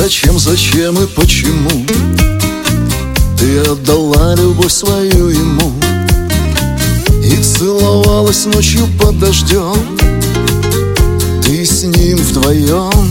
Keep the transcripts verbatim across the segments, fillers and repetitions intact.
зачем, зачем и почему ты отдала любовь свою ему и целовалась ночью под дождем, ты с ним вдвоем?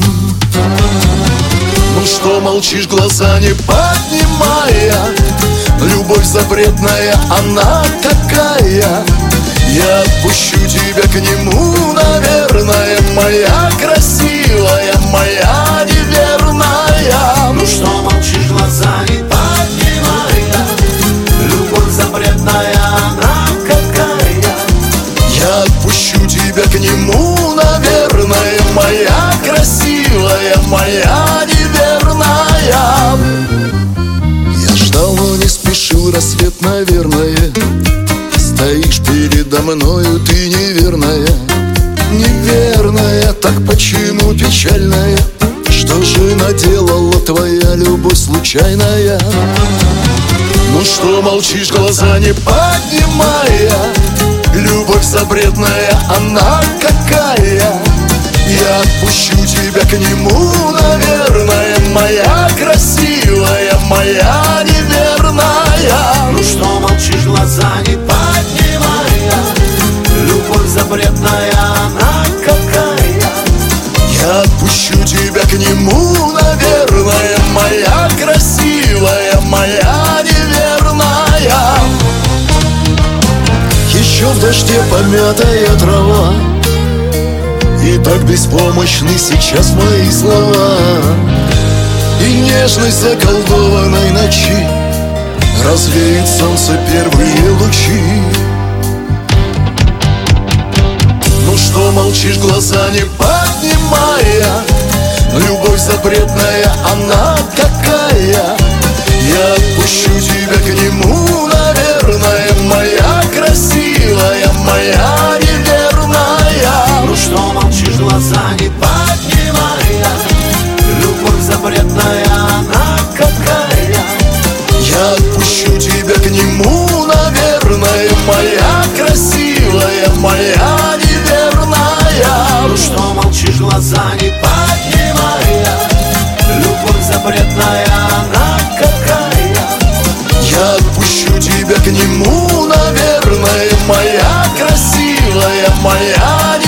Ну что молчишь, глаза не поднимая? Любовь запретная, она такая. Я отпущу тебя к нему, наверное, моя красивая, моя неверная. Ну что молчишь, глаза не поднимая? Любовь запретная, она какая. Я отпущу тебя к нему, наверное, моя красивая, моя неверная. Я ждал, но не спешил, рассвет, наверное. Стоишь передо мною, ты неверная, неверная, так почему печальная? Что же наделала твоя любовь случайная? Ну что молчишь, глаза не поднимая? Любовь запретная, она какая? Я отпущу тебя к нему, наверное, моя красивая, моя неверная. Ну что молчишь, глаза не поднимая? Любовь запретная, она какая? Я отпущу тебя к нему, наверное, моя красивая, моя неверная. Еще в дожде помятая трава, и так беспомощны сейчас мои слова. И нежность заколдованной ночи развеет солнце первые лучи. Ну что молчишь, глаза не поднимая? Любовь запретная, она какая? Я отпущу тебя к нему, наверное, моя красивая, моя неверная. Ну что молчишь, глаза не поднимая? Любовь запретная, она какая? Я отпущу тебя к нему, наверное, моя красивая, моя неверная. Ну что молчишь, глаза не поднимая? Любовь запретная, она какая? Я отпущу тебя к нему, наверное, моя красивая, моя